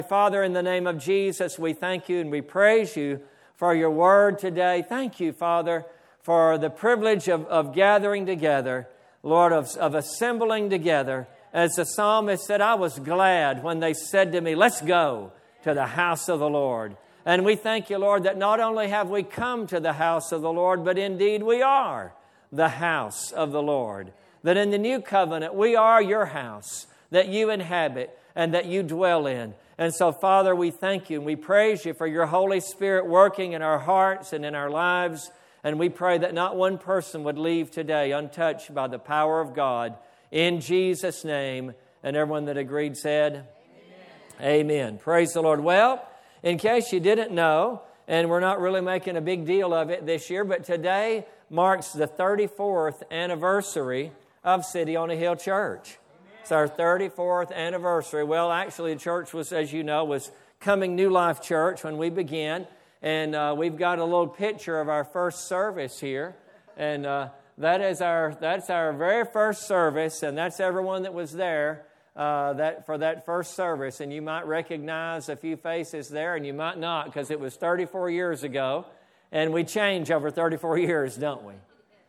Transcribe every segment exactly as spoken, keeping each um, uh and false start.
Father, in the name of Jesus, we thank you and we praise you for your word today. Thank you, Father, for the privilege of, of gathering together, Lord, of, of assembling together. As the psalmist said, I was glad when they said to me, let's go to the house of the Lord. And we thank you, Lord, that not only have we come to the house of the Lord, but indeed we are the house of the Lord. That in the new covenant, we are your house that you inhabit and that you dwell in. And so, Father, we thank you and we praise you for your Holy Spirit working in our hearts and in our lives. And we pray that not one person would leave today untouched by the power of God. In Jesus' name. And everyone that agreed said, Amen. Amen. Praise the Lord. Well, in case you didn't know, and we're not really making a big deal of it this year, but today marks the thirty-fourth anniversary of City on a Hill Church. It's our thirty-fourth anniversary. Well, actually, the church was, as you know, was Coming New Life Church when we began. And uh, we've got a little picture of our first service here. And uh, that is our that's our very first service. And that's everyone that was there uh, that for that first service. And you might recognize a few faces there, and you might not, because it was thirty-four years ago. And we change over thirty-four years, don't we?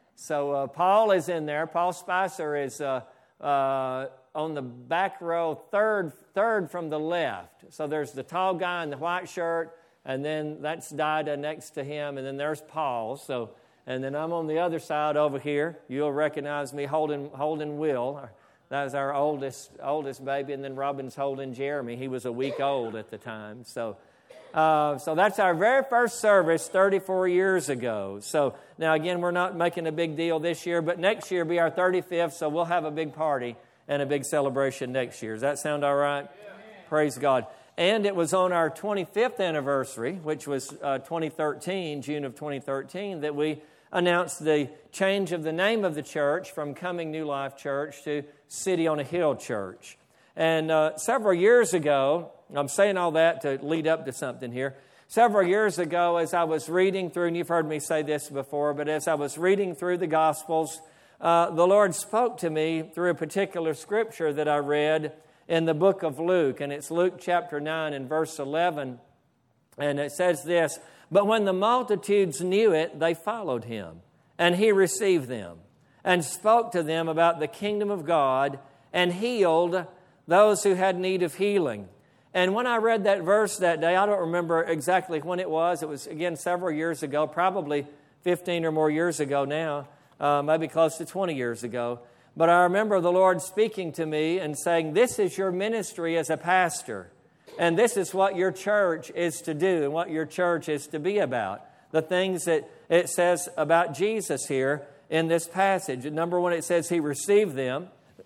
So uh, Paul is in there. Paul Spicer is... Uh, uh, on the back row, third third from the left. So there's the tall guy in the white shirt, and then that's Dida next to him, and then there's Paul. So, and then I'm on the other side over here. You'll recognize me holding holding Will. That was our oldest oldest baby, and then Robin's holding Jeremy. He was a week old at the time. So, uh, so that's our very first service thirty-four years ago. So now again, we're not making a big deal this year, but next year will be our thirty-fifth. So we'll have a big party and a big celebration next year. Does that sound all right? Yeah. Praise God. And it was on our twenty-fifth anniversary, which was uh, twenty thirteen, June of twenty thirteen, that we announced the change of the name of the church from Coming New Life Church to City on a Hill Church. And uh, several years ago, I'm saying all that to lead up to something here. Several years ago, as I was reading through, and you've heard me say this before, but as I was reading through the Gospels, Uh, the Lord spoke to me through a particular scripture that I read in the book of Luke. And it's Luke chapter nine and verse eleven. And it says this, "But when the multitudes knew it, they followed him. And he received them and spoke to them about the kingdom of God and healed those who had need of healing." And when I read that verse that day, I don't remember exactly when it was. It was, again, several years ago, probably fifteen or more years ago now. Uh, maybe close to twenty years ago. But I remember the Lord speaking to me and saying, this is your ministry as a pastor. And this is what your church is to do and what your church is to be about. The things that it says about Jesus here in this passage. Number one, it says he received them.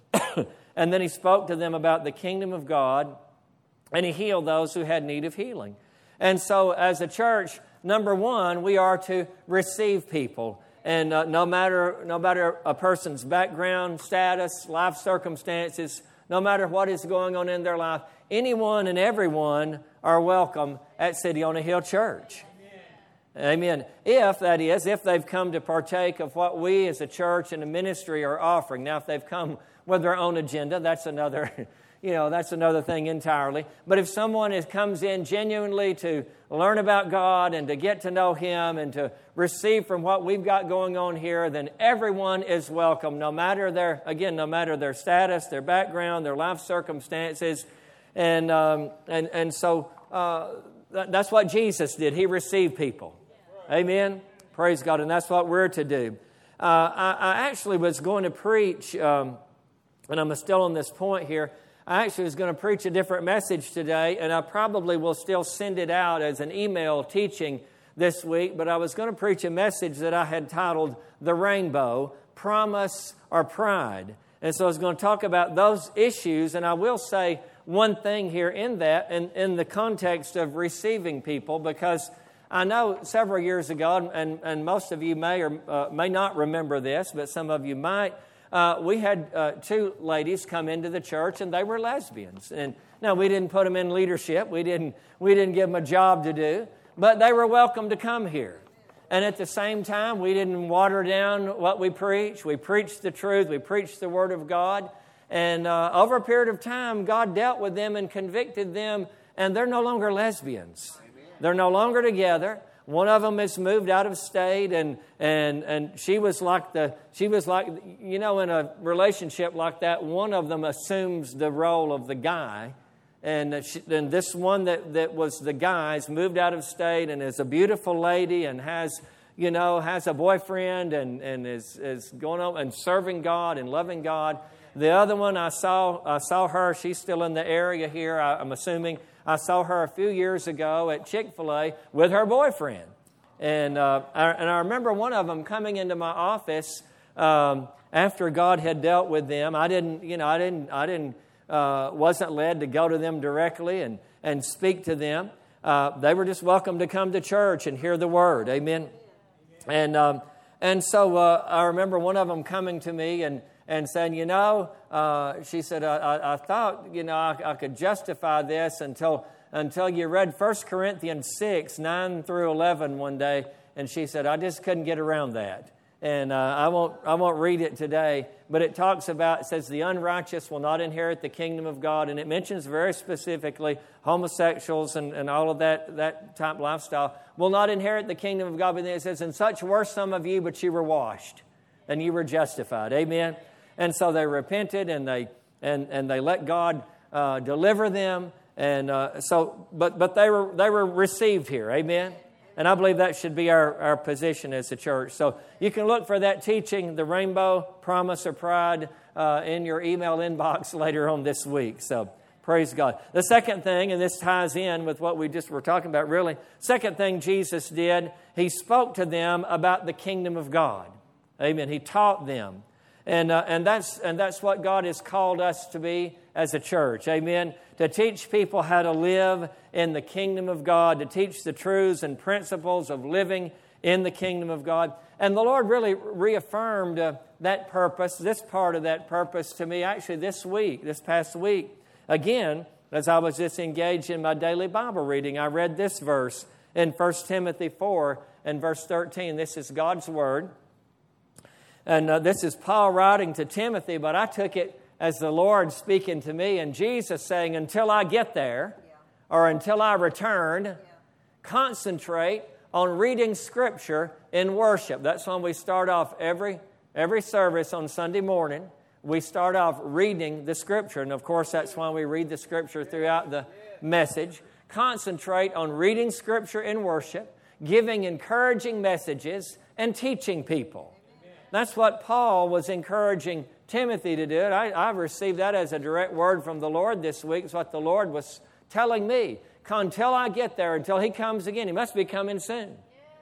And then he spoke to them about the kingdom of God. And he healed those who had need of healing. And so as a church, number one, we are to receive people. And uh, no matter no matter a person's background, status, life circumstances, no matter what is going on in their life, anyone and everyone are welcome at City on a Hill Church. Amen. Amen. If, that is, if they've come to partake of what we as a church and a ministry are offering. Now, if they've come with their own agenda, that's another, you know, that's another thing entirely. But if someone is, comes in genuinely to learn about God and to get to know Him and to receive from what we've got going on here, then everyone is welcome, no matter their, again, no matter their status, their background, their life circumstances. And um, and and so uh, that's what Jesus did. He received people. Amen? Praise God. And that's what we're to do. Uh, I, I actually was going to preach, um, and I'm still on this point here, I actually was going to preach a different message today, and I probably will still send it out as an email teaching this week, but I was going to preach a message that I had titled The Rainbow, Promise or Pride. And so I was going to talk about those issues, and I will say one thing here in that, in, in the context of receiving people, because I know several years ago, and, and most of you may or uh, may not remember this, but some of you might, Uh, we had uh, two ladies come into the church, and they were lesbians. And now we didn't put them in leadership. We didn't we didn't give them a job to do, but they were welcome to come here. And at the same time, we didn't water down what we preach. We preached the truth. We preached the Word of God. And uh, over a period of time, God dealt with them and convicted them and they're no longer lesbians. They're no longer together. One of them has moved out of state, and and and she was like the she was like you know in a relationship like that, one of them assumes the role of the guy, and she, and this one that that was the guy's moved out of state and is a beautiful lady and has you know has a boyfriend and and is is going on and serving God and loving God. The other one I saw I saw her. She's still in the area here. I, I'm assuming. I saw her a few years ago at Chick-fil-A with her boyfriend. And, uh, I, and I remember one of them coming into my office um, after God had dealt with them. I didn't, you know, I didn't, I didn't, uh, wasn't led to go to them directly and, and speak to them. Uh, they were just welcome to come to church and hear the word. Amen. And um, and so uh, I remember one of them coming to me and and saying, you know, uh, she said, I, I, I thought, you know, I, I could justify this until until you read First Corinthians six, nine through eleven one day. And she said, I just couldn't get around that. And uh, I won't I won't read it today, but it talks about, it says, the unrighteous will not inherit the kingdom of God. And it mentions very specifically homosexuals and, and all of that, that type lifestyle will not inherit the kingdom of God. But then it says, and such were some of you, but you were washed and you were justified. Amen. And so they repented and they and, and they let God uh, deliver them. And uh, so, but but they were they were received here. Amen. And I believe that should be our, our position as a church. So you can look for that teaching, the Rainbow Promise or Pride, uh, in your email inbox later on this week. So praise God. The second thing, and this ties in with what we just were talking about really, second thing Jesus did, He spoke to them about the kingdom of God. Amen. He taught them. And uh, and that's and that's what God has called us to be as a church. Amen. To teach people how to live in the kingdom of God, to teach the truths and principles of living in the kingdom of God. And the Lord really reaffirmed uh, that purpose, this part of that purpose to me actually this week, this past week. Again, as I was just engaged in my daily Bible reading, I read this verse in First Timothy four and verse thirteen. This is God's Word. And uh, this is Paul writing to Timothy, but I took it as the Lord speaking to me and Jesus saying, until I get there or until I return, concentrate on reading Scripture in worship. That's when we start off every, every service on Sunday morning. We start off reading the Scripture. And of course, that's why we read the Scripture throughout the message. Concentrate on reading Scripture in worship, giving encouraging messages, and teaching people. That's what Paul was encouraging Timothy to do. I, I've received that as a direct word from the Lord this week. It's what the Lord was telling me. Until I get there, until He comes again, He must be coming soon.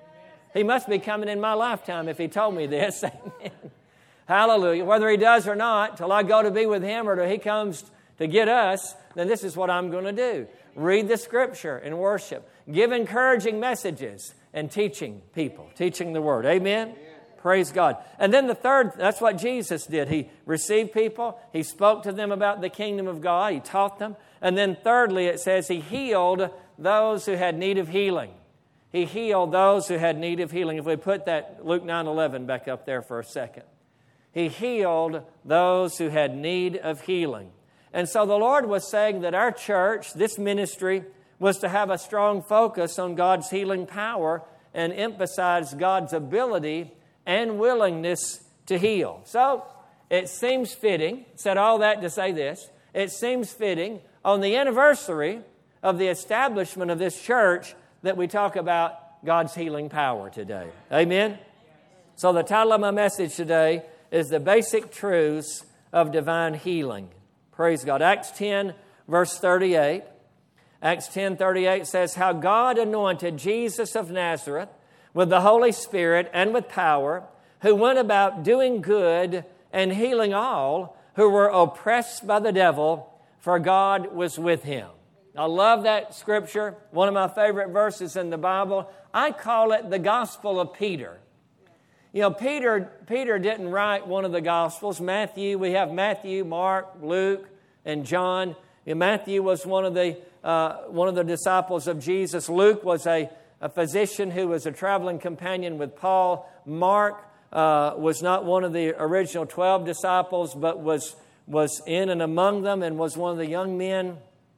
He must be coming in my lifetime if He told me this. Amen. Hallelujah. Whether He does or not, till I go to be with Him or till He comes to get us, then this is what I'm going to do. Read the Scripture and worship. Give encouraging messages and teaching people, teaching the Word. Amen. Praise God. And then the third, that's what Jesus did. He received people. He spoke to them about the kingdom of God. He taught them. And then thirdly, it says He healed those who had need of healing. He healed those who had need of healing. If we put that Luke nine eleven back up there for a second. He healed those who had need of healing. And so the Lord was saying that our church, this ministry, was to have a strong focus on God's healing power and emphasize God's ability and willingness to heal. So it seems fitting, said all that to say this, it seems fitting on the anniversary of the establishment of this church that we talk about God's healing power today. Amen? So the title of my message today is The Basic Truths of Divine Healing. Praise God. Acts ten, verse thirty-eight. Acts ten, thirty-eight says, how God anointed Jesus of Nazareth with the Holy Spirit and with power, who went about doing good and healing all who were oppressed by the devil, for God was with Him. I love that scripture, one of my favorite verses in the Bible. I call it the Gospel of Peter. You know, Peter, Peter didn't write one of the Gospels. Matthew, we have Matthew, Mark, Luke, and John. And Matthew was one of the uh, one of the disciples of Jesus. Luke was a a physician who was a traveling companion with Paul. Mark uh, was not one of the original twelve disciples, but was, was in and among them and was one of the young men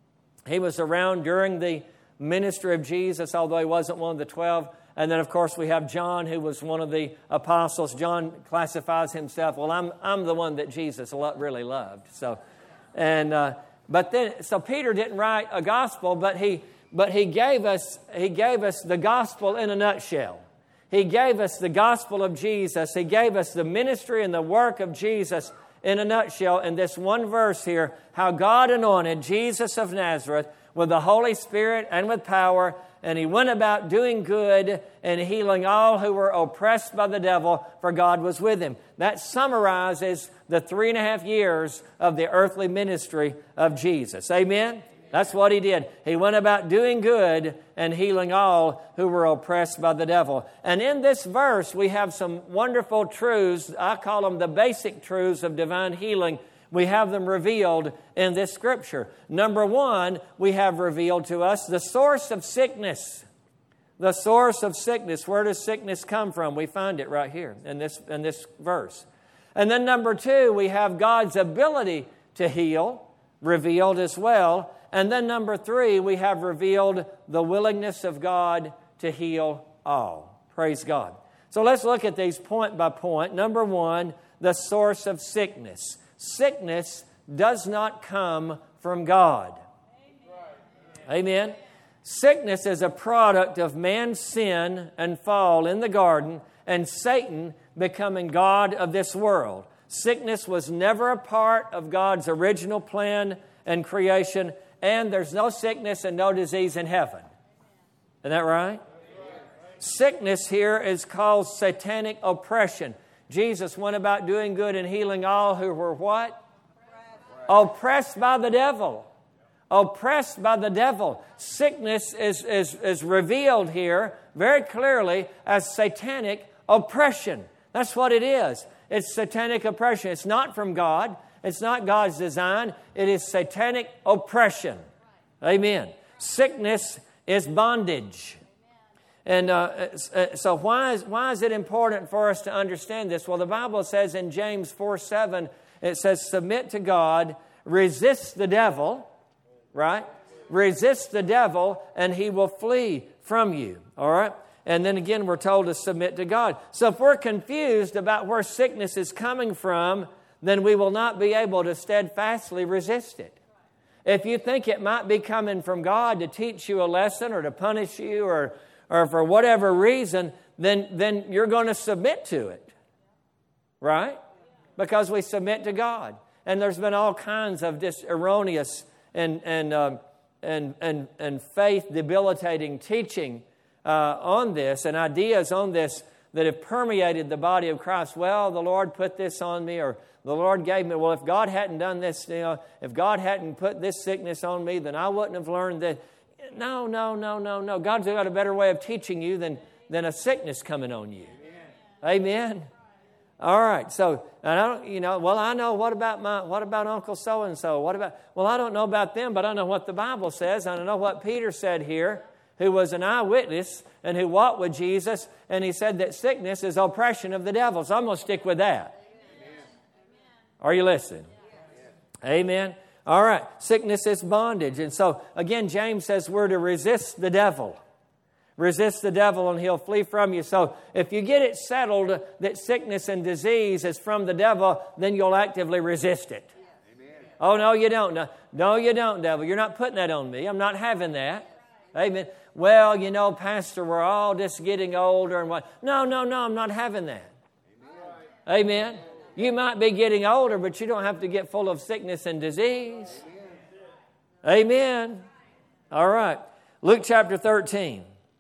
He was around during the ministry of Jesus, although he wasn't one of the twelve. And then, of course, we have John, who was one of the apostles. John classifies himself, well, I'm I'm the one that Jesus lo- really loved. So, and uh, but then, so Peter didn't write a gospel, but he but he gave us he gave us the gospel in a nutshell. He gave us the gospel of Jesus. He gave us the ministry and the work of Jesus in a nutshell in this one verse here, how God anointed Jesus of Nazareth with the Holy Spirit and with power, and He went about doing good and healing all who were oppressed by the devil, for God was with Him. That summarizes the three and a half years of the earthly ministry of Jesus. Amen? That's what He did. He went about doing good and healing all who were oppressed by the devil. And in this verse, we have some wonderful truths. I call them the basic truths of divine healing. We have them revealed in this Scripture. Number one, we have revealed to us the source of sickness. The source of sickness. Where does sickness come from? We find it right here in this, in this verse. And then number two, we have God's ability to heal, revealed as well. And then number three, we have revealed the willingness of God to heal all. Praise God. So let's look at these point by point. Number one, the source of sickness. Sickness does not come from God. Amen. Sickness is a product of man's sin and fall in the garden and Satan becoming God of this world. Sickness was never a part of God's original plan and creation, and there's no sickness and no disease in heaven. Isn't that right? Sickness here is called satanic oppression. Jesus went about doing good and healing all who were what? Oppressed by the devil. Oppressed by the devil. Sickness is, is, is revealed here very clearly as satanic oppression. That's what it is. It's satanic oppression. It's not from God. It's not God's design. It is satanic oppression. Amen. Sickness is bondage. And uh, so why is, why is it important for us to understand this? Well, the Bible says in James four seven, it says, submit to God, resist the devil, right? Resist the devil and he will flee from you, all right? And then again, we're told to submit to God. So if we're confused about where sickness is coming from, then we will not be able to steadfastly resist it. If you think it might be coming from God to teach you a lesson or to punish you or or for whatever reason, then, then you're going to submit to it. Right? Because we submit to God. And there's been all kinds of just erroneous and, and, um, and, and, and faith-debilitating teaching uh, on this and ideas on this that have permeated the body of Christ. Well, the Lord put this on me, or the Lord gave me. Well, if God hadn't done this, you know, if God hadn't put this sickness on me, then I wouldn't have learned that. No, no, no, no, no. God's got a better way of teaching you than, than a sickness coming on you. Amen. Amen. All right. So, and I don't, you know, well, I know what about my, what about Uncle so-and-so? What about, well, I don't know about them, but I know what the Bible says. I know what Peter said here, who was an eyewitness and who walked with Jesus. And he said that sickness is oppression of the devil. So I'm going to stick with that. Amen. Are you listening? Yes. Amen. All right, sickness is bondage. And so, again, James says we're to resist the devil. Resist the devil and he'll flee from you. So, if you get it settled that sickness and disease is from the devil, then you'll actively resist it. Amen. Oh, no, you don't. No, no, you don't, devil. You're not putting that on me. I'm not having that. Amen. Well, you know, Pastor, we're all just getting older and what. No, no, no, I'm not having that. Amen. Amen. You might be getting older, but you don't have to get full of sickness and disease. Amen. Amen. All right. Luke chapter thirteen.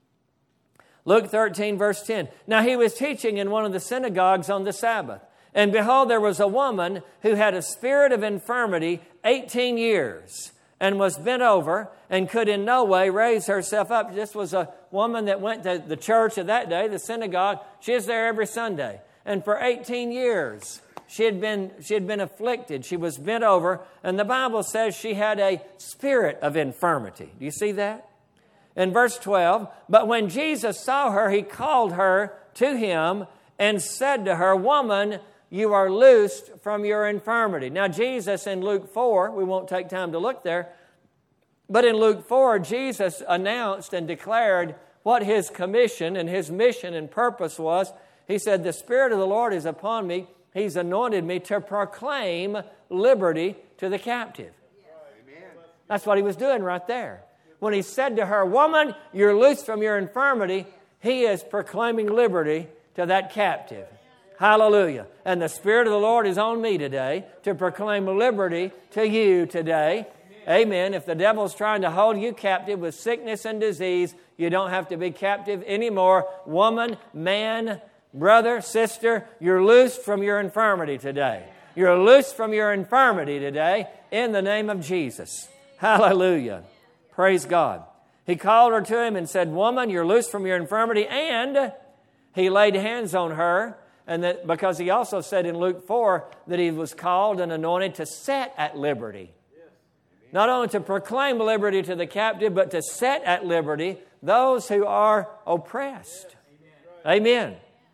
Luke thirteen, verse ten. Now he was teaching in one of the synagogues on the Sabbath. And behold, there was a woman who had a spirit of infirmity eighteen years and was bent over and could in no way raise herself up. This was a woman that went to the church of that day, the synagogue. She was there every Sunday. And for eighteen years, She had been she had been afflicted. She was bent over. And the Bible says she had a spirit of infirmity. Do you see that? In verse twelve, but when Jesus saw her, he called her to him and said to her, woman, you are loosed from your infirmity. Now, Jesus in Luke four, we won't take time to look there, But in Luke four, Jesus announced and declared what His commission and His mission and purpose was. He said, the Spirit of the Lord is upon me. He's anointed me to proclaim liberty to the captive. Amen. That's what He was doing right there. When He said to her, woman, you're loosed from your infirmity, He is proclaiming liberty to that captive. Hallelujah. And the Spirit of the Lord is on me today to proclaim liberty to you today. Amen. If the devil's trying to hold you captive with sickness and disease, you don't have to be captive anymore. Woman, man, brother, sister, you're loosed from your infirmity today. You're loosed from your infirmity today in the name of Jesus. Hallelujah. Praise God. He called her to Him and said, woman, you're loosed from your infirmity. And He laid hands on her. And that because He also said in Luke four that He was called and anointed to set at liberty. Not only to proclaim liberty to the captive, but to set at liberty those who are oppressed. Amen.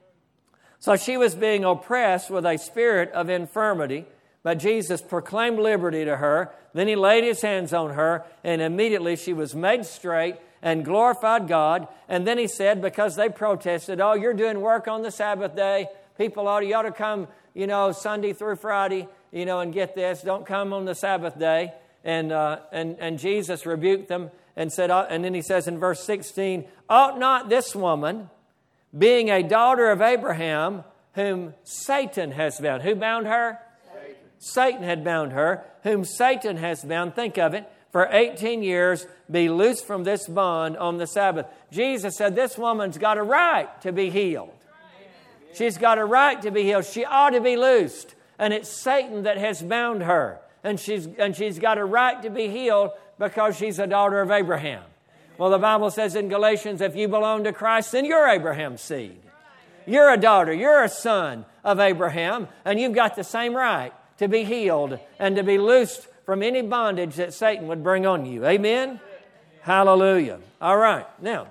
So she was being oppressed with a spirit of infirmity, but Jesus proclaimed liberty to her. Then He laid His hands on her, and immediately she was made straight and glorified God. And then He said, because they protested, oh, you're doing work on the Sabbath day. People ought to, you ought to come, you know, Sunday through Friday, you know, and get this. Don't come on the Sabbath day. And uh, and and Jesus rebuked them and said, uh, and then He says in verse sixteen, ought not this woman, being a daughter of Abraham, whom Satan has bound. Who bound her? Satan. Satan had bound her, whom Satan has bound. Think of it. For eighteen years, be loosed from this bond on the Sabbath. Jesus said this woman's got a right to be healed. She's got a right to be healed. She ought to be loosed. And it's Satan that has bound her. And she's, and she's got a right to be healed because she's a daughter of Abraham. Well, the Bible says in Galatians, if you belong to Christ, then you're Abraham's seed. You're a daughter, you're a son of Abraham, and you've got the same right to be healed and to be loosed from any bondage that Satan would bring on you. Amen? Hallelujah. All right. Now,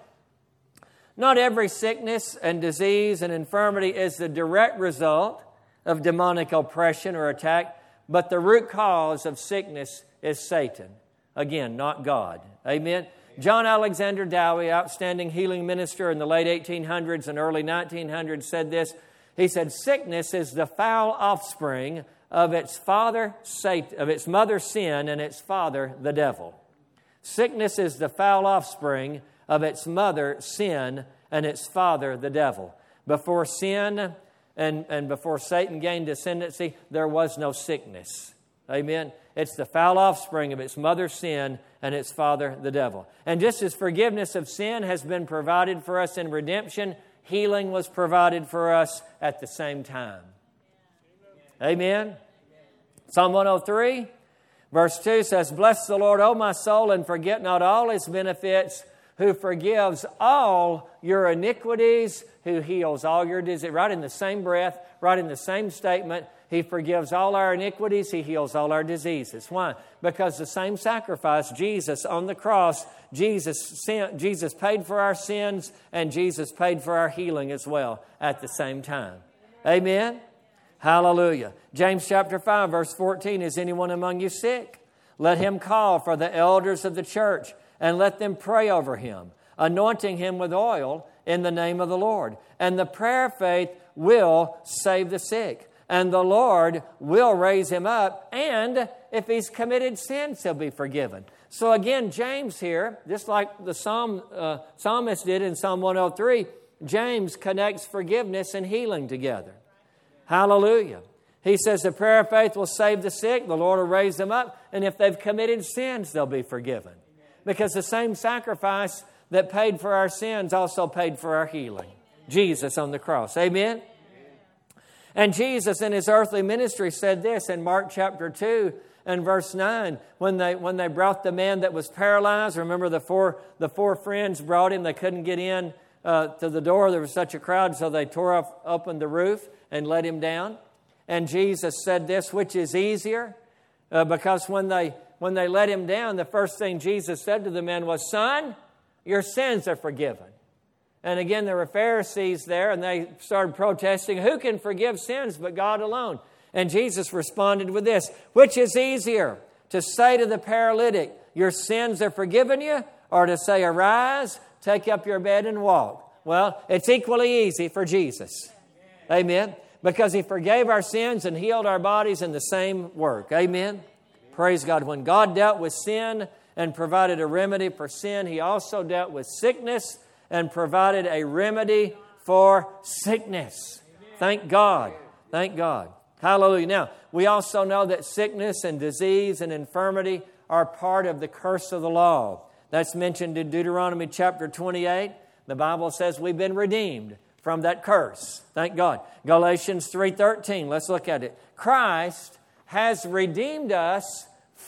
not every sickness and disease and infirmity is the direct result of demonic oppression or attack, but the root cause of sickness is Satan. Again, not God. Amen? John Alexander Dowie, outstanding healing minister in the late eighteen hundreds and early nineteen hundreds, said this. He said, sickness is the foul offspring of its father, Satan, of its mother, sin, and its father, the devil. Sickness is the foul offspring of its mother, sin, and its father, the devil. Before sin and, and before Satan gained ascendancy, there was no sickness. Amen? It's the foul offspring of its mother, sin, and its father, the devil. And just as forgiveness of sin has been provided for us in redemption, healing was provided for us at the same time. Amen? Amen. Psalm one oh three, verse two says, bless the Lord, O my soul, and forget not all His benefits, who forgives all your iniquities, who heals all your disease. Right in the same breath, right in the same statement, He forgives all our iniquities, He heals all our diseases. Why? Because the same sacrifice, Jesus on the cross, Jesus, sin, Jesus paid for our sins, and Jesus paid for our healing as well at the same time. Amen? Hallelujah. James chapter five, verse fourteen, is anyone among you sick? Let him call for the elders of the church, and let them pray over him, anointing him with oil in the name of the Lord. And the prayer of faith will save the sick, and the Lord will raise him up, and if he's committed sins, he'll be forgiven. So again, James here, just like the psalm, uh, psalmist did in Psalm one oh three, James connects forgiveness and healing together. Hallelujah. He says the prayer of faith will save the sick, the Lord will raise them up, and if they've committed sins, they'll be forgiven. Because the same sacrifice that paid for our sins also paid for our healing. Jesus on the cross. Amen? And Jesus in His earthly ministry said this in Mark chapter two and verse nine. When they when they brought the man that was paralyzed, remember the four, the four friends brought him. They couldn't get in uh, to the door. There was such a crowd, so they tore off, open the roof and let him down. And Jesus said this, which is easier? Uh, because when they... When they let him down, the first thing Jesus said to the man was, son, your sins are forgiven. And again, there were Pharisees there, and they started protesting, who can forgive sins but God alone? And Jesus responded with this, which is easier, To say to the paralytic, your sins are forgiven you, or to say, arise, take up your bed and walk. Well, it's equally easy for Jesus. Amen. Because He forgave our sins and healed our bodies in the same work. Amen. Praise God. When God dealt with sin and provided a remedy for sin, He also dealt with sickness and provided a remedy for sickness. Thank God. Thank God. Hallelujah. Now, we also know that sickness and disease and infirmity are part of the curse of the law. That's mentioned in Deuteronomy chapter twenty-eight. The Bible says we've been redeemed from that curse. Thank God. Galatians three thirteen. Let's look at it. Christ has redeemed us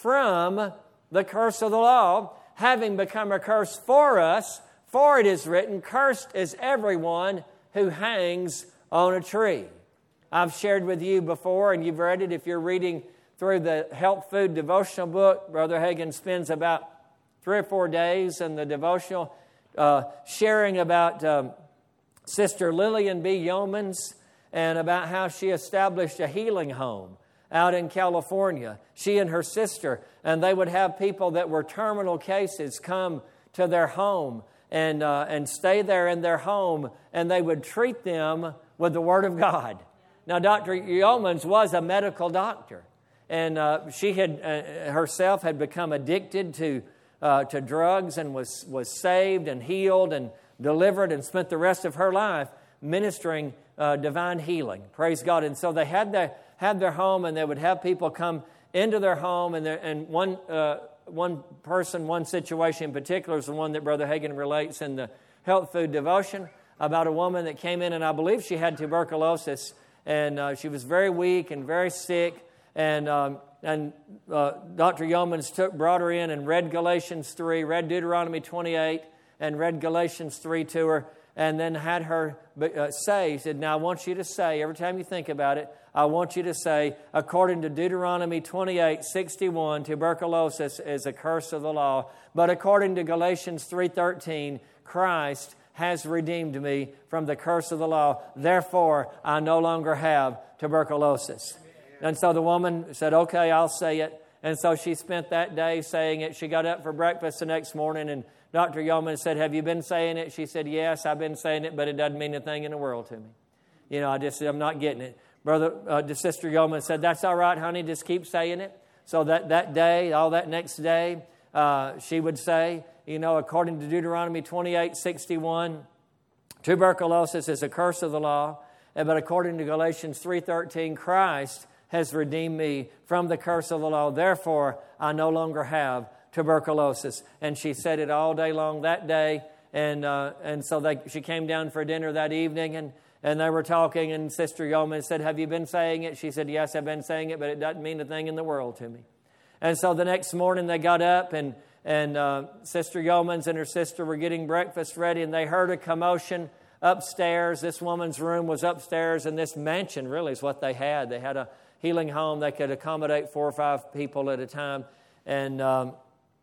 from the curse of the law, having become a curse for us. For it is written, cursed is everyone who hangs on a tree. I've shared with you before, and you've read it. If you're reading through the Health Food devotional book, Brother Hagin spends about three or four days in the devotional uh, sharing about um, Sister Lillian B. Yeomans and about how she established a healing home out in California, she and her sister, and they would have people that were terminal cases come to their home and uh, and stay there in their home, and they would treat them with the Word of God. Now, Doctor Yeomans was a medical doctor, and uh, she had uh, herself had become addicted to uh, to drugs and was was saved and healed and delivered and spent the rest of her life ministering uh, divine healing. Praise God! And so they had their had their home, and they would have people come into their home, and there, and one. Uh, One person, one situation in particular is the one that Brother Hagin relates in the Health Food devotion about a woman that came in, and I believe she had tuberculosis, and uh, she was very weak and very sick, and um, and uh, Doctor Yeomans took brought her in and read Galatians three, read Deuteronomy twenty-eight, and read Galatians three to her, and then had her uh, say, he said, now I want you to say, every time you think about it, I want you to say, according to Deuteronomy twenty-eight sixty-one, tuberculosis is a curse of the law. But according to Galatians three thirteen, Christ has redeemed me from the curse of the law. Therefore, I no longer have tuberculosis. And so the woman said, okay, I'll say it. And so she spent that day saying it. She got up for breakfast the next morning, and Doctor Yeomans said, have you been saying it? She said, yes, I've been saying it, but it doesn't mean a thing in the world to me. You know, I just, I'm not getting it. Brother, uh, Sister Yeomans said, that's all right, honey, just keep saying it. So that, that day, all that next day, uh, she would say, you know, according to Deuteronomy twenty-eight sixty-one, tuberculosis is a curse of the law. But according to Galatians three thirteen, Christ has redeemed me from the curse of the law. Therefore, I no longer have tuberculosis. And she said it all day long that day. And uh, and so they, she came down for dinner that evening, and And they were talking, and Sister Yeomans said, have you been saying it? She said, yes, I've been saying it, but it doesn't mean a thing in the world to me. And so the next morning they got up, and, and uh, Sister Yeomans and her sister were getting breakfast ready, and they heard a commotion upstairs. This woman's room was upstairs, and this mansion really is what they had. They had a healing home. They could accommodate four or five people at a time and um,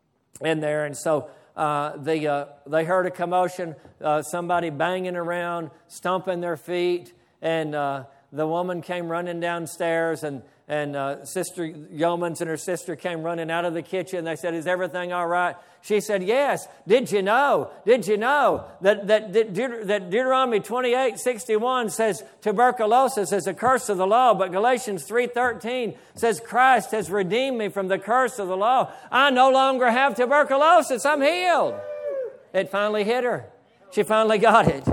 in there. And so Uh, the, uh, they heard a commotion, uh, somebody banging around, stomping their feet, and uh, the woman came running downstairs, and, and uh, Sister Yeomans and her sister came running out of the kitchen. They said, is everything all right? She said, yes. Did you know? Did you know that, that, that Deuteronomy twenty-eight sixty-one says tuberculosis is a curse of the law, but Galatians three thirteen says Christ has redeemed me from the curse of the law. I no longer have tuberculosis. I'm healed. It finally hit her. She finally got it.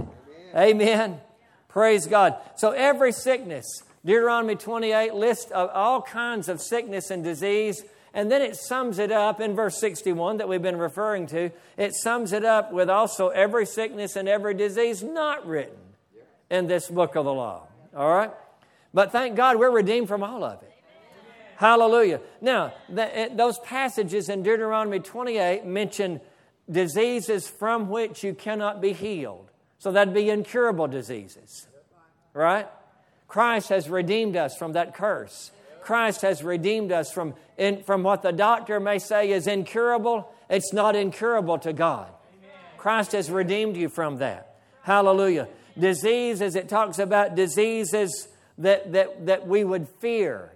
Amen. Praise God. So every sickness, Deuteronomy twenty-eight lists of all kinds of sickness and disease. And then it sums it up in verse sixty-one that we've been referring to. It sums it up with also every sickness and every disease not written in this book of the law. All right? But thank God we're redeemed from all of it. Hallelujah. Now, the, those passages in Deuteronomy twenty-eight mention diseases from which you cannot be healed. So that'd be incurable diseases. Right? Christ has redeemed us from that curse. Christ has redeemed us from, in, from what the doctor may say is incurable. It's not incurable to God. Christ has redeemed you from that. Hallelujah. Disease, as it talks about diseases that, that, that we would fear.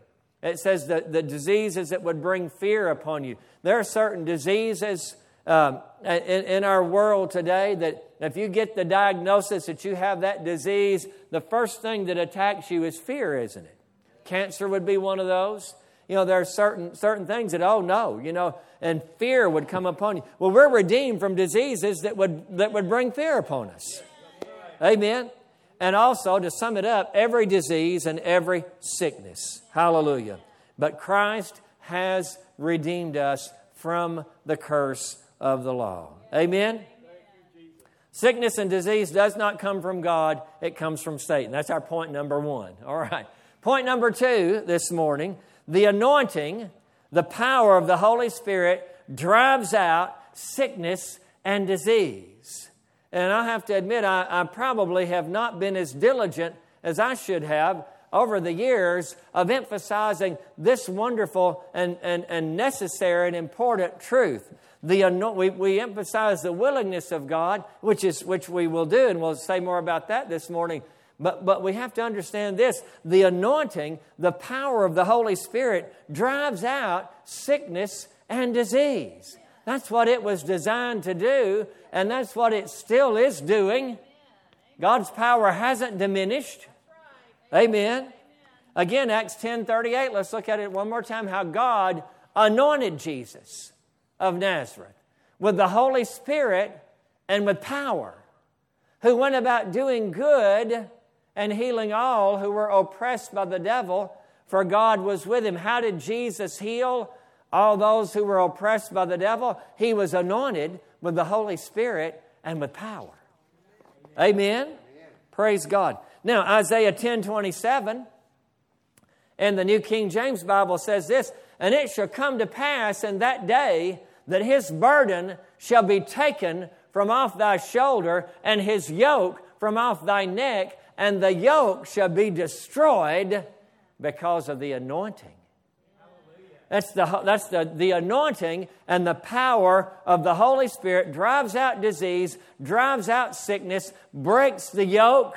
It says that the diseases that would bring fear upon you. There are certain diseases um, in, in our world today that if you get the diagnosis that you have that disease, the first thing that attacks you is fear, isn't it? Cancer would be one of those. You know, there are certain certain things that, oh no, you know, and fear would come upon you. Well, we're redeemed from diseases that would that would bring fear upon us. Amen. And also, to sum it up, every disease and every sickness. Hallelujah. But Christ has redeemed us from the curse of the law. Amen. Sickness and disease does not come from God. It comes from Satan. That's our point number one. All right. Point number two this morning. The anointing, the power of the Holy Spirit drives out sickness and disease. And I have to admit, I, I probably have not been as diligent as I should have over the years of emphasizing this wonderful and, and, and necessary and important truth. The we, we emphasize the willingness of God, which is which we will do, and we'll say more about that this morning. But, but we have to understand this. The anointing, the power of the Holy Spirit drives out sickness and disease. That's what it was designed to do, and that's what it still is doing. God's power hasn't diminished. Amen. Again, Acts ten thirty-eight, let's look at it one more time, how God anointed Jesus of Nazareth with the Holy Spirit and with power, who went about doing good and healing all who were oppressed by the devil, for God was with him. How did Jesus heal all those who were oppressed by the devil? He was anointed with the Holy Spirit and with power. Amen? Amen. Praise God. Now, Isaiah ten twenty-seven in the New King James Bible says this, "And it shall come to pass in that day that his burden shall be taken from off thy shoulder, and his yoke from off thy neck, and the yoke shall be destroyed because of the anointing." That's the that's the, the anointing and the power of the Holy Spirit drives out disease, drives out sickness, breaks the yoke.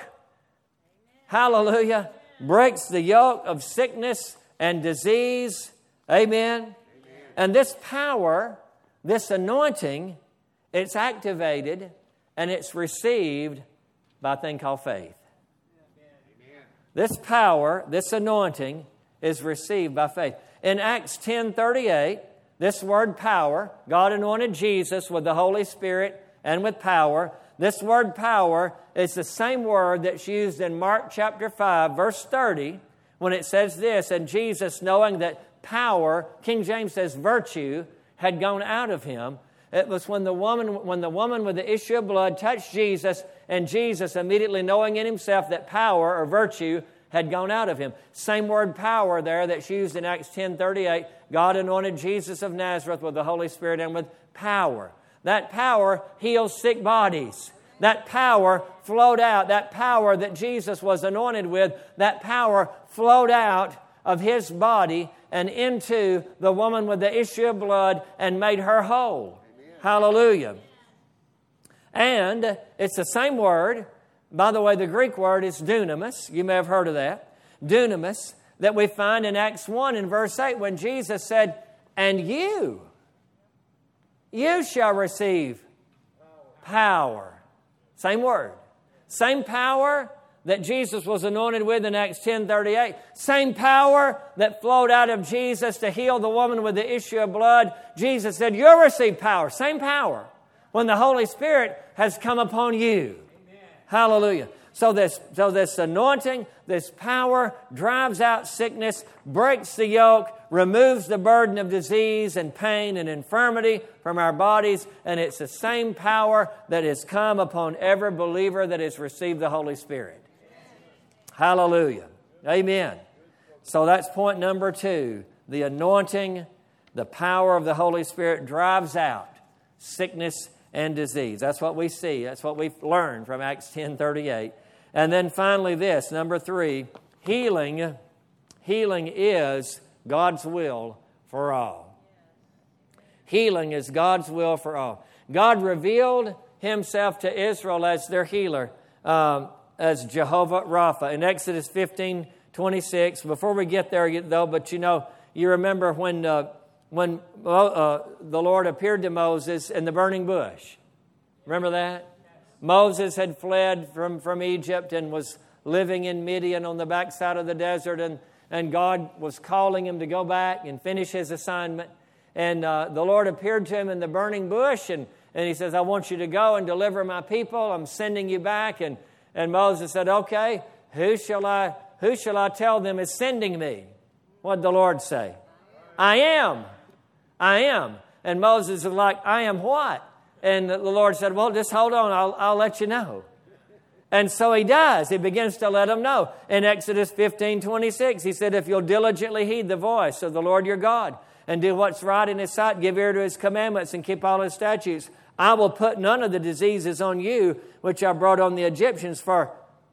Hallelujah. Breaks the yoke of sickness and disease. Amen. Amen. And this power, this anointing, it's activated and it's received by a thing called faith. Amen. This power, this anointing is received by faith. In Acts ten thirty-eight, this word power, God anointed Jesus with the Holy Spirit and with power. This word power is the same word that's used in Mark chapter five, verse thirty, when it says this, "And Jesus, knowing that power," King James says virtue, "had gone out of him." It was when the woman, when the woman with the issue of blood touched Jesus, and Jesus, immediately knowing in himself that power or virtue had gone out of him. Same word power there that's used in Acts ten thirty-eight. God anointed Jesus of Nazareth with the Holy Spirit and with power. That power heals sick bodies. That power flowed out. That power that Jesus was anointed with, that power flowed out of his body and into the woman with the issue of blood and made her whole. Amen. Hallelujah. And it's the same word. By the way, the Greek word is dunamis. You may have heard of that. Dunamis, that we find in Acts one in verse eight when Jesus said, "And you, you shall receive power." Same word. Same power that Jesus was anointed with in Acts ten thirty-eight. Same power that flowed out of Jesus to heal the woman with the issue of blood. Jesus said, "You'll receive power." Same power when the Holy Spirit has come upon you. Hallelujah. So this, so this anointing, this power drives out sickness, breaks the yoke, removes the burden of disease and pain and infirmity from our bodies, and it's the same power that has come upon every believer that has received the Holy Spirit. Hallelujah. Amen. So that's point number two. The anointing, the power of the Holy Spirit drives out sickness and disease. That's what we see. That's what we've learned from Acts ten thirty-eight. And then finally this, number three, healing. Healing is God's will for all. Healing is God's will for all. God revealed himself to Israel as their healer, um, as Jehovah Rapha. In Exodus fifteen twenty-six. Before we get there, though, but you know, you remember when uh, when uh, the Lord appeared to Moses in the burning bush. Remember that? Moses had fled from, from Egypt and was living in Midian on the backside of the desert, and, and God was calling him to go back and finish his assignment. And uh, the Lord appeared to him in the burning bush, and, and he says, I want you to go and deliver my people. I'm sending you back. And, and Moses said, okay, who shall I who shall I tell them is sending me? What did the Lord say? I am. I am. And Moses was like, I am what? And the Lord said, well, just hold on. I'll, I'll let you know. And so he does. He begins to let them know. In Exodus fifteen twenty-six, he said, if you'll diligently heed the voice of the Lord your God and do what's right in His sight, give ear to His commandments and keep all His statutes, I will put none of the diseases on you which I brought on the Egyptians, for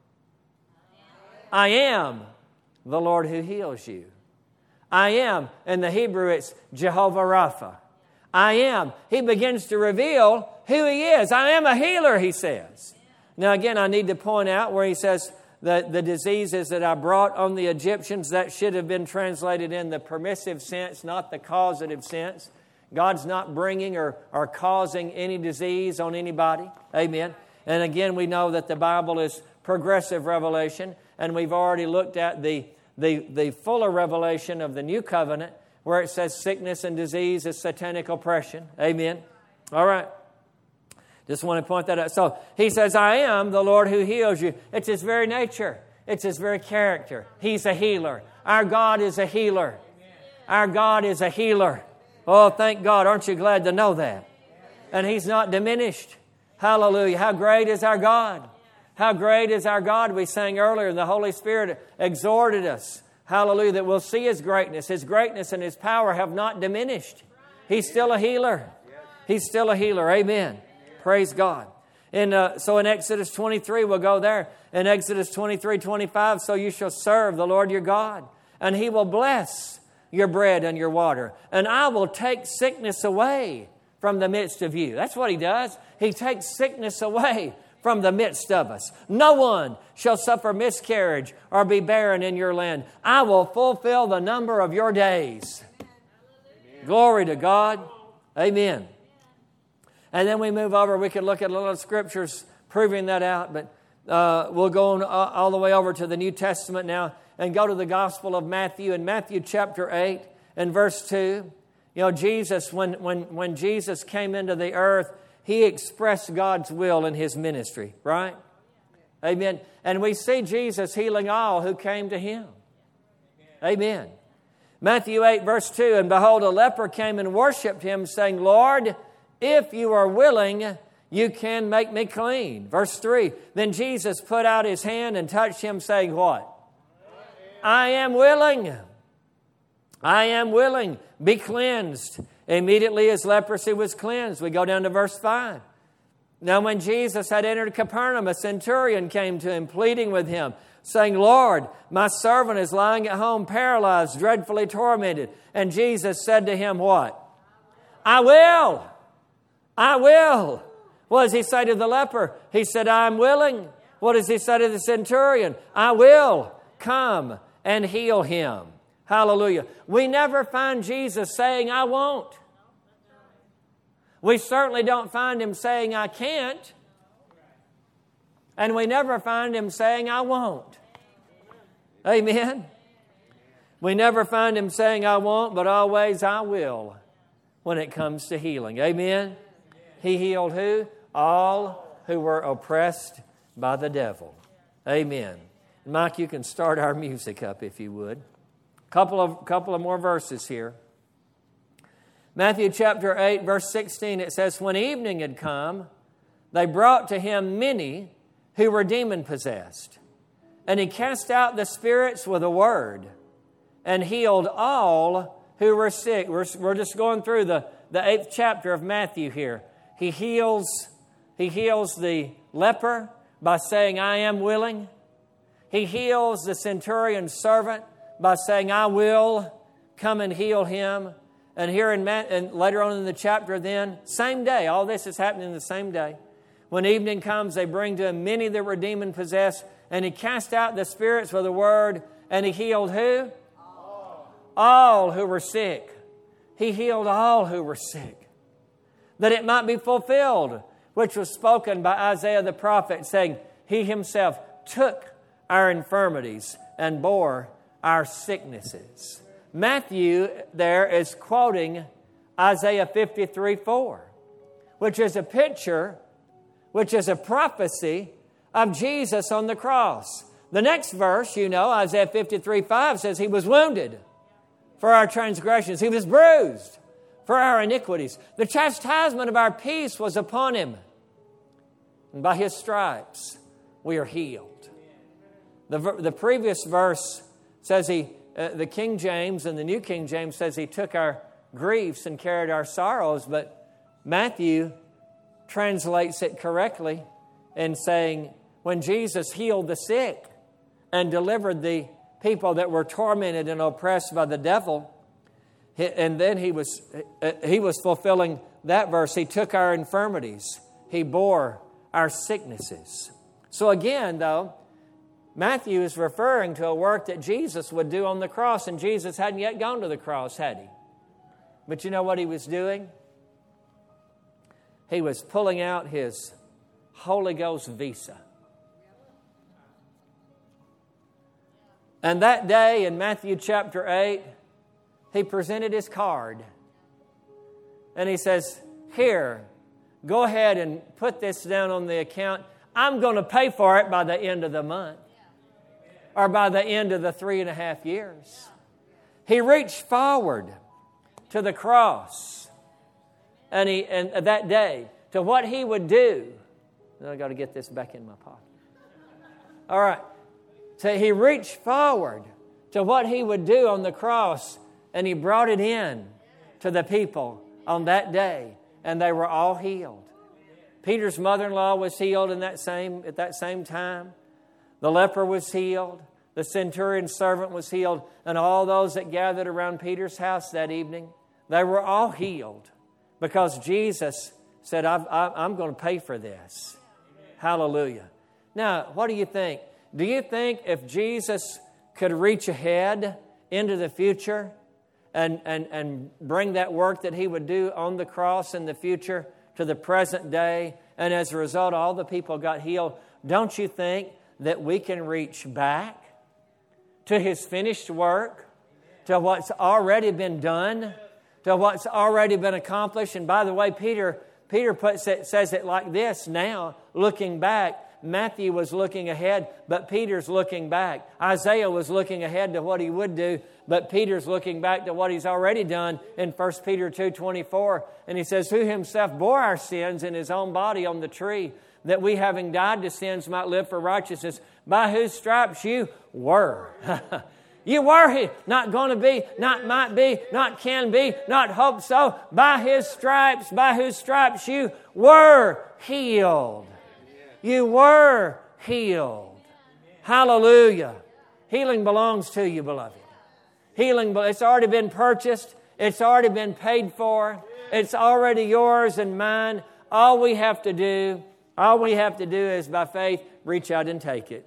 I am the Lord who heals you. I am. In the Hebrew, it's Jehovah Rapha. I am. He begins to reveal who He is. I am a healer, He says. Now, again, I need to point out where He says that the diseases that I brought on the Egyptians, that should have been translated in the permissive sense, not the causative sense. God's not bringing or, or causing any disease on anybody. Amen. And again, we know that the Bible is progressive revelation, and we've already looked at the, the, the fuller revelation of the New Covenant, where it says sickness and disease is satanic oppression. Amen. All right. Just want to point that out. So He says, I am the Lord who heals you. It's His very nature. It's His very character. He's a healer. Our God is a healer. Our God is a healer. Oh, thank God. Aren't you glad to know that? And He's not diminished. Hallelujah. How great is our God? How great is our God? We sang earlier, and the Holy Spirit exhorted us. Hallelujah, that we'll see His greatness. His greatness and His power have not diminished. He's still a healer. He's still a healer. Amen. Praise God. And uh, so in Exodus twenty-three, we'll go there. In Exodus twenty-three, twenty-five, so you shall serve the Lord your God, and He will bless your bread and your water, and I will take sickness away from the midst of you. That's what He does. He takes sickness away from the midst of us. No one shall suffer miscarriage or be barren in your land. I will fulfill the number of your days. Amen. Glory to God. Amen. And then we move over. We could look at a little scriptures proving that out, but uh, we'll go on all the way over to the New Testament now and go to the Gospel of Matthew. In Matthew chapter eight and verse two, you know, Jesus, when, when, when Jesus came into the earth, He expressed God's will in His ministry, right? Amen. And we see Jesus healing all who came to Him. Amen. Matthew eight, verse two, and behold, a leper came and worshipped Him, saying, Lord, if you are willing, you can make me clean. Verse three, then Jesus put out His hand and touched him, saying, what? I am willing. I am willing. Be cleansed. Immediately his leprosy was cleansed. We go down to verse five. Now when Jesus had entered Capernaum, a centurion came to Him, pleading with Him, saying, Lord, my servant is lying at home, paralyzed, dreadfully tormented. And Jesus said to him, what? I will. I will. What does He say to the leper? He said, I'm willing. What does He say to the centurion? I will. Come and heal him. Hallelujah. We never find Jesus saying, I won't. We certainly don't find Him saying, I can't. And we never find Him saying, I won't. Amen. We never find Him saying, I won't, but always I will when it comes to healing. Amen. He healed who? All who were oppressed by the devil. Amen. Mike, you can start our music up if you would. Couple of, couple of more verses here. Matthew chapter eight, verse sixteen, it says, when evening had come, they brought to Him many who were demon-possessed. And He cast out the spirits with a word and healed all who were sick. We're, we're just going through the, the eighth chapter of Matthew here. He heals, he heals the leper by saying, I am willing. He heals the centurion's servant by saying, I will come and heal him. And here in and later on in the chapter then, same day, all this is happening the same day. When evening comes, they bring to Him many that were demon-possessed, and He cast out the spirits with a word And He healed who? All. All who were sick. He healed all who were sick. That it might be fulfilled, which was spoken by Isaiah the prophet, saying, He Himself took our infirmities and bore our sicknesses. Matthew there is quoting Isaiah fifty-three four, which is a picture, which is a prophecy of Jesus on the cross. The next verse, you know, Isaiah fifty-three five says He was wounded for our transgressions. He was bruised for our iniquities. The chastisement of our peace was upon Him. And by His stripes we are healed. The, the previous verse says He, uh, the King James and the New King James says He took our griefs and carried our sorrows, but Matthew translates it correctly in saying, when Jesus healed the sick and delivered the people that were tormented and oppressed by the devil, and then he was, he was fulfilling that verse. He took our infirmities. He bore our sicknesses. So again, though, Matthew is referring to a work that Jesus would do on the cross, and Jesus hadn't yet gone to the cross, had He? But you know what He was doing? He was pulling out His Holy Ghost visa. And that day in Matthew chapter eight, He presented His card. And He says, here, go ahead and put this down on the account. I'm going to pay for it by the end of the month. Or by the end of the three and a half years. He reached forward to the cross. And he and that day, to what He would do. Now I've got to get this back in my pocket. All right. So He reached forward to what He would do on the cross. And He brought it in to the people on that day. And they were all healed. Peter's mother-in-law was healed in that same, at that same time. The leper was healed. The centurion's servant was healed. And all those that gathered around Peter's house that evening, they were all healed. Because Jesus said, I've, I'm going to pay for this. Hallelujah. Now, what do you think? Do you think if Jesus could reach ahead into the future and, and, and bring that work that He would do on the cross in the future to the present day, and as a result all the people got healed, don't you think that we can reach back to His finished work, to what's already been done, to what's already been accomplished? And by the way, Peter Peter puts it, says it like this now, looking back. Matthew was looking ahead, but Peter's looking back. Isaiah was looking ahead to what he would do, but Peter's looking back to what he's already done in First Peter two twenty-four. And he says, who Himself bore our sins in His own body on the tree, that we, having died to sins, might live for righteousness, by whose stripes you were. You were not going to be, not might be, not can be, not hope so. By His stripes, by whose stripes you were healed. You were healed. Hallelujah. Healing belongs to you, beloved. Healing, it's already been purchased. It's already been paid for. It's already yours and mine. All we have to do, all we have to do is by faith, reach out and take it.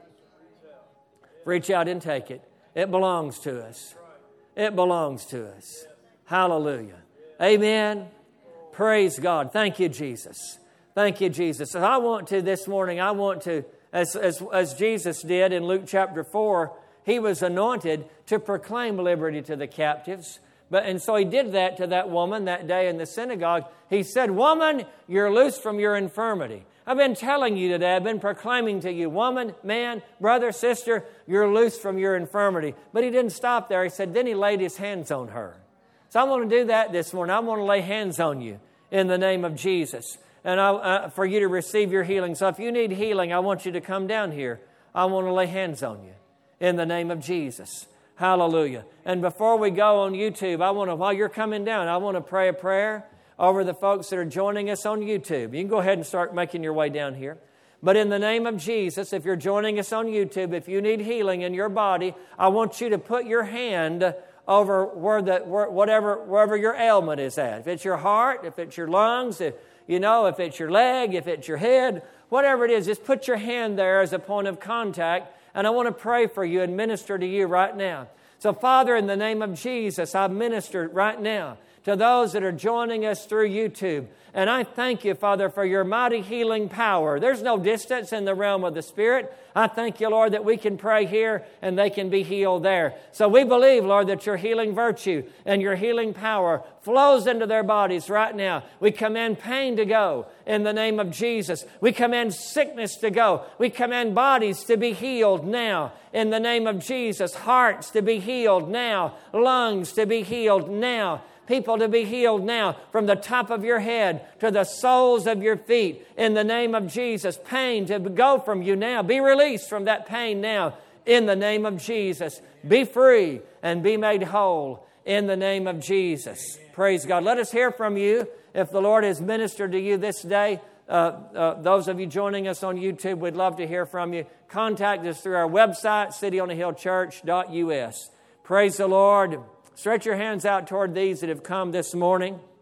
Reach out and take it. It belongs to us. It belongs to us. Hallelujah. Amen. Praise God. Thank you, Jesus. Thank you, Jesus. So I want to this morning, I want to, as, as, as Jesus did in Luke chapter four, He was anointed to proclaim liberty to the captives. But and so He did that to that woman that day in the synagogue. He said, woman, you're loosed from your infirmity. I've been telling you today, I've been proclaiming to you, woman, man, brother, sister, you're loosed from your infirmity. But He didn't stop there. He said, then He laid His hands on her. So I want to do that this morning. I want to lay hands on you in the name of Jesus. And I, uh, for you to receive your healing. So if you need healing, I want you to come down here. I want to lay hands on you in the name of Jesus. Hallelujah. And before we go on YouTube, I want to, while you're coming down, I want to pray a prayer over the folks that are joining us on YouTube. You can go ahead and start making your way down here. But in the name of Jesus, if you're joining us on YouTube, if you need healing in your body, I want you to put your hand over where the where, whatever wherever your ailment is at. If it's your heart, if it's your lungs, if you know, if it's your leg, if it's your head, whatever it is, just put your hand there as a point of contact. And I want to pray for you and minister to you right now. So, Father, in the name of Jesus, I minister right now to those that are joining us through YouTube. And I thank you, Father, for your mighty healing power. There's no distance in the realm of the Spirit. I thank you, Lord, that we can pray here and they can be healed there. So we believe, Lord, that your healing virtue and your healing power flows into their bodies right now. We command pain to go in the name of Jesus. We command sickness to go. We command bodies to be healed now in the name of Jesus. Hearts to be healed now. Lungs to be healed now. People to be healed now from the top of your head to the soles of your feet in the name of Jesus. Pain to go from you now. Be released from that pain now in the name of Jesus. Be free and be made whole in the name of Jesus. Praise God. Let us hear from you. If the Lord has ministered to you this day, uh, uh, those of you joining us on YouTube, we'd love to hear from you. Contact us through our website, city on a hill church dot U S. Praise the Lord. Stretch your hands out toward these that have come this morning.